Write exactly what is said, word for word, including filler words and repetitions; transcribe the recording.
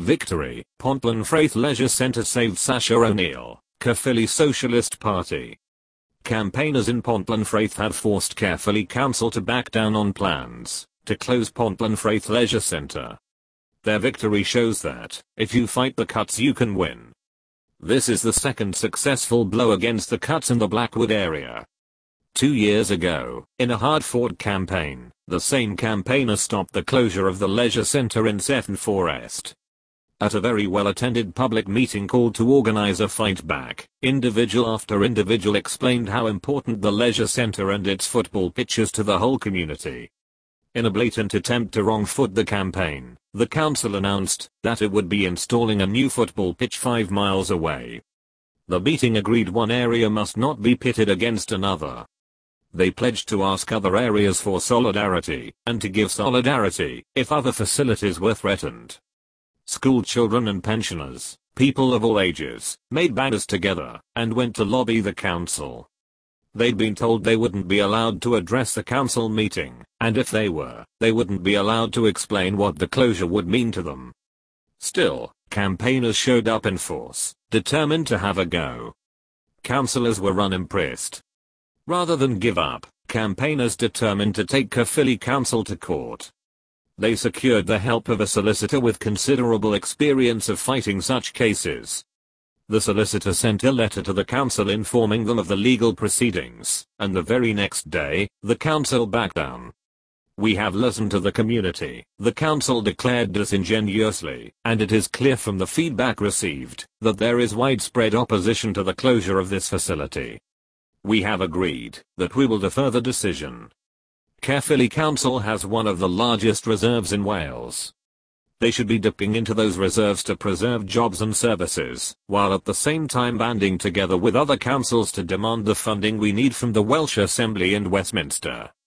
Victory, Pontlan Frith Leisure Centre saved Sacha O'Neill, Caerphilly Socialist Party. Campaigners in Pontlan Frith had forced Caerphilly Council to back down on plans to close Pontlan Frith Leisure Centre. Their victory shows that, if you fight the cuts you can win. This is the second successful blow against the cuts in the Blackwood area. Two years ago, in a hard-fought campaign, the same campaigner stopped the closure of the leisure centre in Sefton Forest. At a very well-attended public meeting called to organise a fight back, individual after individual explained how important the leisure centre and its football pitch is to the whole community. In a blatant attempt to wrong-foot the campaign, the council announced that it would be installing a new football pitch five miles away. The meeting agreed one area must not be pitted against another. They pledged to ask other areas for solidarity, and to give solidarity if other facilities were threatened. School children and pensioners, people of all ages, made banners together, and went to lobby the council. They'd been told they wouldn't be allowed to address the council meeting, and if they were, they wouldn't be allowed to explain what the closure would mean to them. Still, campaigners showed up in force, determined to have a go. Councillors were unimpressed. Rather than give up, campaigners determined to take Caerphilly Council to court. They secured the help of a solicitor with considerable experience of fighting such cases. The solicitor sent a letter to the council informing them of the legal proceedings, and the very next day, the council backed down. "We have listened to the community," the council declared disingenuously, "and it is clear from the feedback received that there is widespread opposition to the closure of this facility. We have agreed that we will defer the decision." Caerphilly Council has one of the largest reserves in Wales. They should be dipping into those reserves to preserve jobs and services, while at the same time banding together with other councils to demand the funding we need from the Welsh Assembly and Westminster.